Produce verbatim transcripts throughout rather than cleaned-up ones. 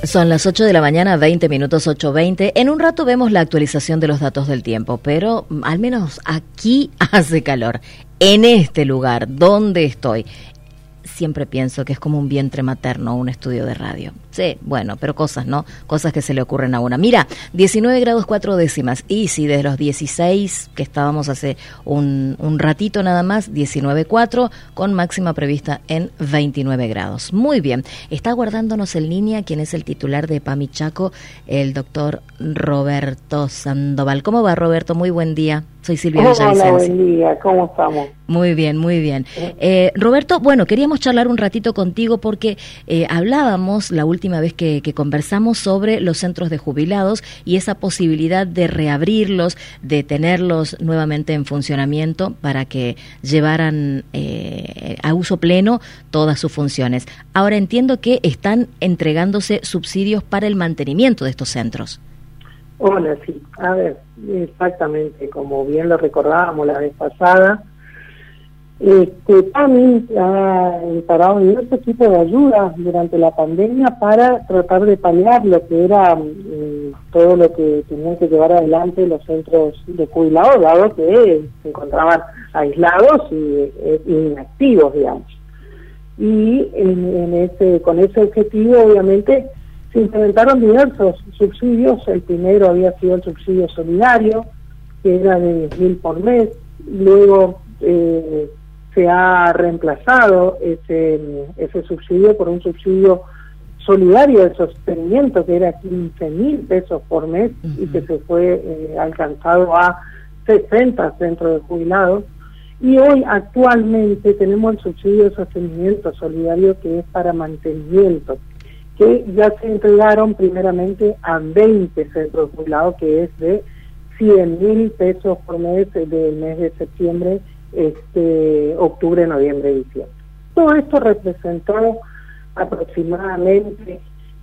Son las ocho de la mañana, veinte minutos, ocho veinte. En un rato vemos la actualización de los datos del tiempo, pero al menos aquí hace calor. En este lugar donde estoy, siempre pienso que es como un vientre materno, un estudio de radio. Sí, bueno, pero cosas, ¿no? Cosas que se le ocurren a una. Mira, diecinueve grados cuatro décimas. Y si desde los dieciséis, que estábamos hace un, un ratito nada más, diecinueve cuatro, con máxima prevista en veintinueve grados. Muy bien. Está aguardándonos en línea quien es el titular de PAMI Chaco, el doctor Roberto Sandoval. ¿Cómo va, Roberto? Muy buen día. Soy Silvia Villavicencio. Hola, buen día. ¿Cómo estamos? Muy bien, muy bien. Eh, Roberto, bueno, queríamos charlar un ratito contigo porque eh, hablábamos la última vez que, que conversamos sobre los centros de jubilados y esa posibilidad de reabrirlos, de tenerlos nuevamente en funcionamiento para que llevaran eh, a uso pleno todas sus funciones. Ahora entiendo que están entregándose subsidios para el mantenimiento de estos centros. Hola, sí. A ver, exactamente, como bien lo recordábamos la vez pasada, este, PAMI ha parado diversos tipos de ayudas durante la pandemia para tratar de paliar lo que era eh, todo lo que tenían que llevar adelante los centros de jubilados, dado que se encontraban aislados y eh, inactivos, digamos. Y en, en ese, con ese objetivo, obviamente, se implementaron diversos subsidios. El primero había sido el subsidio solidario, que era de diez mil por mes. Luego eh, se ha reemplazado ese, ese subsidio por un subsidio solidario de sostenimiento, que era quince mil pesos por mes, uh-huh. y que se fue eh, alcanzado a sesenta centros de jubilados. Y hoy actualmente tenemos el subsidio de sostenimiento solidario, que es para mantenimiento, que ya se entregaron primeramente a veinte centros jubilados, que es de cien mil pesos por mes del mes de septiembre, este, octubre, noviembre y diciembre. Todo esto representó aproximadamente,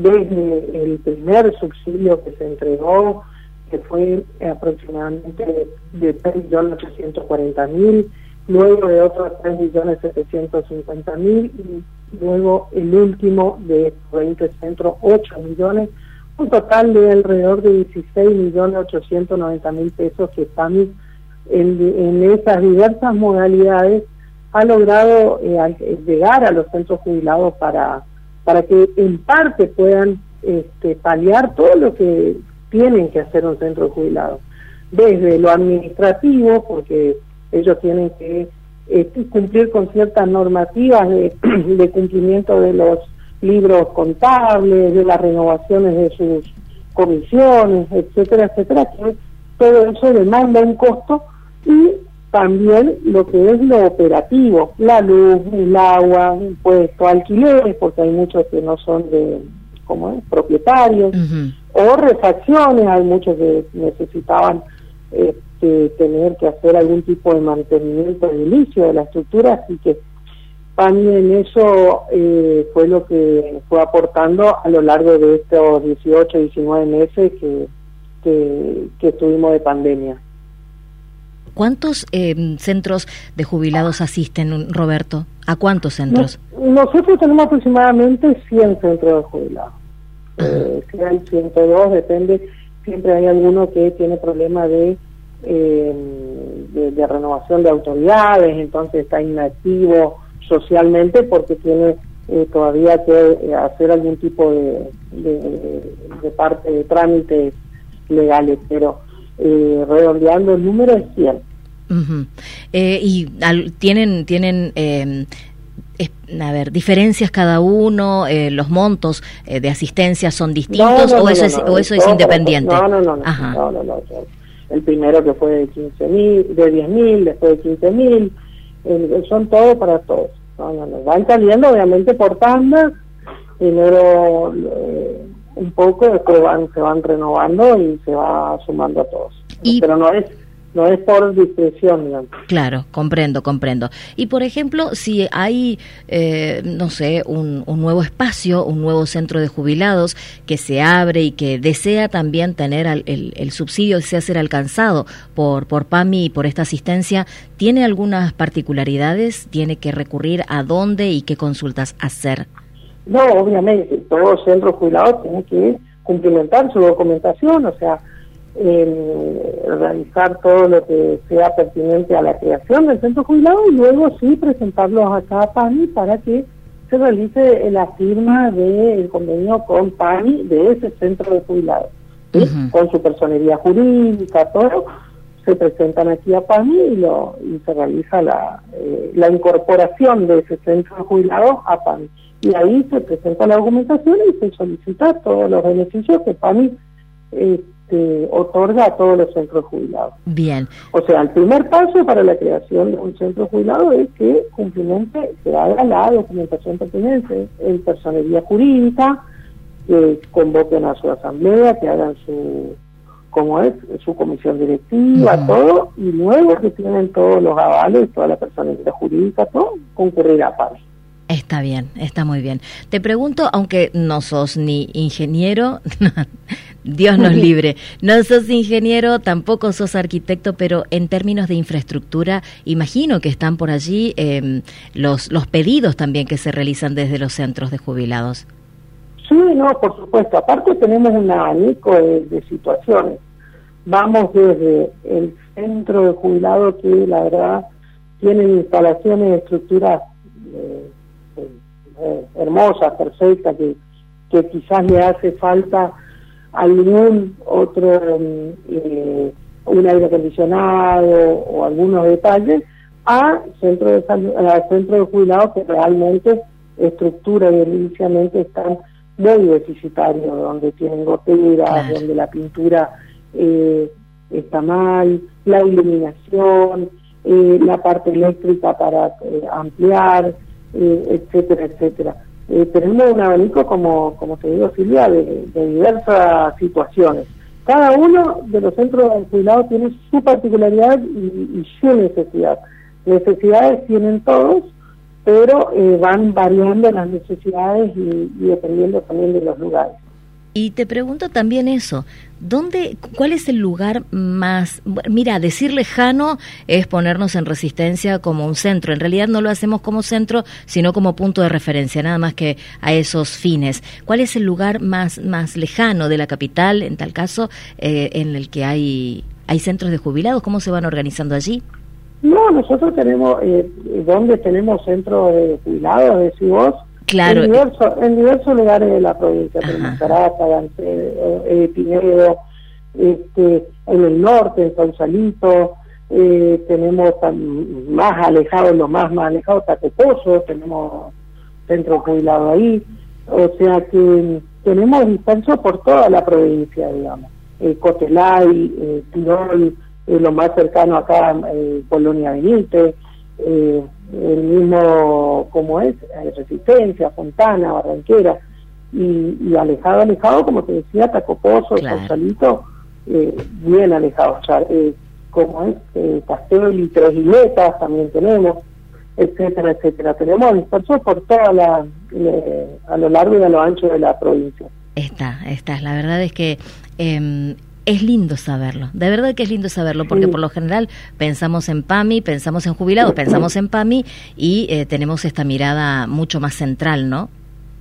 desde el primer subsidio que se entregó, que fue aproximadamente de tres millones ochocientos cuarenta mil, luego de otros tres millones setecientos cincuenta mil, y luego el último de veinte centros, ocho millones, un total de alrededor de dieciséis millones ochocientos noventa mil pesos que PAMI en, en esas diversas modalidades ha logrado eh, llegar a los centros jubilados para, para que en parte puedan este, paliar todo lo que tienen que hacer un centro jubilado, desde lo administrativo, porque ellos tienen que eh, cumplir con ciertas normativas de, de cumplimiento de los libros contables, de las renovaciones de sus comisiones, etcétera, etcétera, que todo eso demanda un costo, y también lo que es lo operativo, la luz, el agua, impuestos, alquileres, porque hay muchos que no son de, ¿cómo es?, propietarios, uh-huh. o refacciones, hay muchos que necesitaban eh, que tener que hacer algún tipo de mantenimiento edilicio de la estructura, así que también eso eh, fue lo que fue aportando a lo largo de estos dieciocho, diecinueve meses que, que, que estuvimos de pandemia. ¿Cuántos eh, centros de jubilados asisten, Roberto? ¿A cuántos centros? Nos, nosotros tenemos aproximadamente cien centros de jubilados. Eh, si hay ciento dos, depende, siempre hay alguno que tiene problemas de Eh, de, de renovación de autoridades, entonces está inactivo socialmente porque tiene eh, todavía que eh, hacer algún tipo de, de, de parte de trámites legales, pero eh, redondeando el número es cien. Uh-huh. Eh, y al, tienen tienen eh, es, a ver, diferencias cada uno, eh, los montos eh, de asistencia son distintos, no, no, o eso no, es no, o eso es independiente. No, no, no, no, Ajá. no, no, no, no. El primero que fue de quince mil, de diez mil, después de quince mil, eh, son todos para todos. No, no, no. Van saliendo obviamente por tandas, primero eh, un poco, después van, se van renovando y se va sumando a todos. Y pero no es no es por discreción, digamos. Claro, comprendo, comprendo. Y por ejemplo, si hay, eh, no sé, un, un nuevo espacio, un nuevo centro de jubilados que se abre y que desea también tener el, el, el subsidio, desea ser alcanzado por, por PAMI y por esta asistencia, ¿tiene algunas particularidades? ¿Tiene que recurrir a dónde y qué consultas hacer? No, obviamente, todo centro jubilado tiene que cumplimentar su documentación, o sea, eh, realizar todo lo que sea pertinente a la creación del centro jubilado y luego sí presentarlos acá a PAMI para que se realice la firma del convenio con PAMI de ese centro de jubilados, ¿sí? Uh-huh. Con su personería jurídica, todo, se presentan aquí a PAMI y, lo, y se realiza la, eh, la incorporación de ese centro de jubilados a PAMI. Y ahí se presenta la documentación y se solicita todos los beneficios que PAMI este, otorga a todos los centros jubilados. Bien. O sea, el primer paso para la creación de un centro jubilado es que cumplimente se haga la documentación pertinente en personería jurídica, que convoquen a su asamblea, que hagan su, como es, su comisión directiva, uh-huh. todo, y luego que tienen todos los avales, toda la personería jurídica, todo, concurrir a PAMI. Está bien, está muy bien. Te pregunto, aunque no sos ni ingeniero, Dios nos libre, no sos ingeniero, tampoco sos arquitecto, pero en términos de infraestructura, imagino que están por allí eh, los, los pedidos también que se realizan desde los centros de jubilados. Sí, no, por supuesto. Aparte tenemos un abanico de, de situaciones. Vamos desde el centro de jubilados que la verdad tienen instalaciones de estructuras eh, Eh, hermosa, perfecta, que, que quizás le hace falta algún otro, eh, un aire acondicionado o algunos detalles, a centro de a centro de jubilados que realmente estructura y ediliciamente están muy deficitarios, donde tienen goteras, claro. donde la pintura eh, está mal, la iluminación, eh, la parte eléctrica para eh, ampliar, Eh, etcétera, etcétera. Eh, tenemos un abanico, como como te digo, Silvia, de, de diversas situaciones. Cada uno de los centros de jubilados tiene su particularidad y, y su necesidad. Necesidades tienen todos, pero eh, van variando las necesidades y, y dependiendo también de los lugares. Y te pregunto también eso, ¿dónde, cuál es el lugar más, mira, decir lejano es ponernos en resistencia como un centro, en realidad no lo hacemos como centro, sino como punto de referencia, nada más que a esos fines. ¿Cuál es el lugar más, más lejano de la capital, en tal caso, eh, en el que hay, hay centros de jubilados? ¿Cómo se van organizando allí? No, nosotros tenemos, eh, donde tenemos centros de jubilados, decís vos, Claro. En, diverso, en diversos lugares de la provincia, tenemos Caracas, Gancedo, eh, Pinedo, este, en el norte, en Sausalito, eh, tenemos más alejados, los más más alejados, Tacopozo, tenemos centro jubilado ahí, o sea que tenemos dispersos por toda la provincia, digamos, eh, Cotelay, eh, Tirol, eh, lo más cercano acá, eh, Colonia Benítez, eh, el mismo, como es, Resistencia, Fontana, Barranquera, y, y alejado, alejado, como te decía, Tacopozo, claro. Sausalito, eh, bien alejado, o sea, eh, como es, eh, Castel y Tres Isletas también tenemos, etcétera, etcétera. Tenemos dispersos por toda la, eh, a lo largo y a lo ancho de la provincia. Está, está, la verdad es que eh, es lindo saberlo, de verdad que es lindo saberlo, porque sí. por lo general pensamos en PAMI, pensamos en jubilados, pensamos en PAMI y eh, tenemos esta mirada mucho más central, ¿no?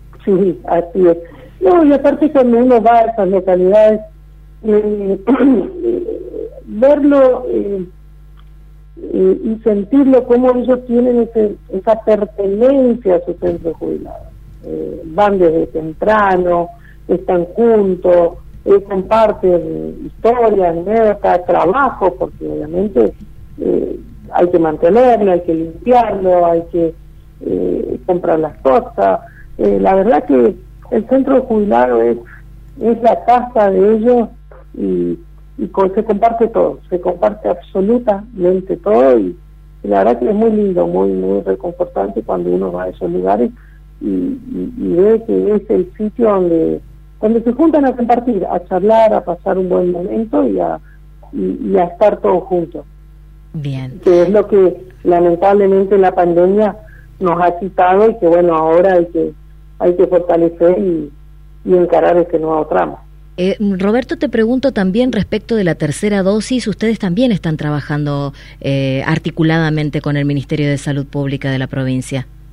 Sí, así es. No, y aparte cuando uno va a esas localidades, eh, verlo eh, eh, y sentirlo como ellos tienen ese, esa pertenencia a su centro jubilado. Eh, van desde temprano, están juntos, eh, comparten historias, anécdotas, trabajo, porque obviamente eh, hay que mantenerlo, hay que limpiarlo, hay que eh, comprar las cosas. Eh, la verdad que el centro jubilado es, es la casa de ellos y, y con, se comparte todo, se comparte absolutamente todo y, y la verdad que es muy lindo, muy muy reconfortante cuando uno va a esos lugares y, y, y ve que es el sitio donde donde se juntan a compartir, a charlar, a pasar un buen momento y a, y, y a estar todos juntos. Bien. Que es lo que lamentablemente la pandemia nos ha quitado y que bueno, ahora hay que hay que fortalecer y, y encarar este nuevo tramo. Eh, Roberto, te pregunto también respecto de la tercera dosis, ustedes también están trabajando eh, articuladamente con el Ministerio de Salud Pública de la provincia.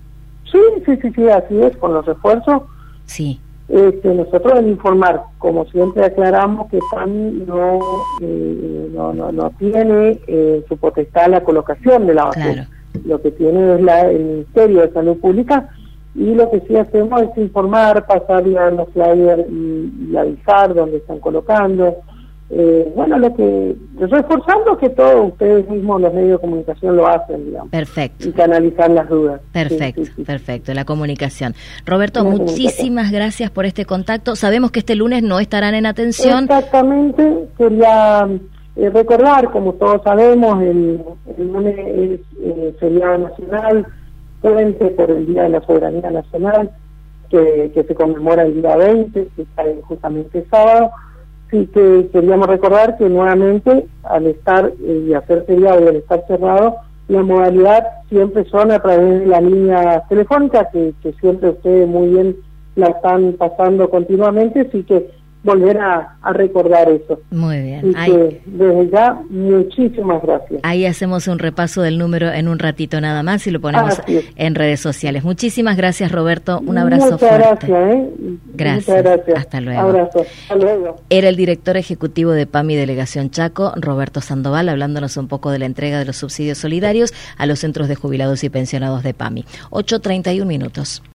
Sí, sí, sí, sí, así es, con los refuerzos. Sí. Este, nosotros en informar, como siempre aclaramos que PAMI no, eh, no, no, no tiene eh, su potestad la colocación de la vacuna. Claro. Lo que tiene es la, el Ministerio de Salud Pública, y lo que sí hacemos es informar, pasarle a los flyers y, y avisar dónde están colocando. Eh, bueno, lo que reforzando que todos ustedes mismos, los medios de comunicación, lo hacen, digamos. Perfecto. Y canalizar las dudas. Perfecto, sí, sí, sí. perfecto, la comunicación. Roberto, La muchísimas comunicación. gracias por este contacto. Sabemos que este lunes no estarán en atención. Exactamente, quería eh, recordar, como todos sabemos, el, el lunes es eh, feriado nacional, puente por el Día de la Soberanía Nacional, que, que se conmemora el día veinte, que cae justamente sábado. Sí que queríamos recordar que nuevamente al estar eh, y hacer feriado y al estar cerrado, la modalidad siempre son a través de la línea telefónica, que, que siempre ustedes muy bien la están pasando continuamente, así que volver a, a recordar eso. Muy bien. Y que desde ya, muchísimas gracias. Ahí hacemos un repaso del número en un ratito nada más y lo ponemos en redes sociales. Muchísimas gracias, Roberto. Un abrazo Muchas fuerte. Gracias, ¿eh? Gracias. Muchas gracias. Hasta luego. Abrazo. Hasta luego. Era el director ejecutivo de PAMI Delegación Chaco, Roberto Sandoval, hablándonos un poco de la entrega de los subsidios solidarios a los centros de jubilados y pensionados de PAMI. ocho treinta y un minutos.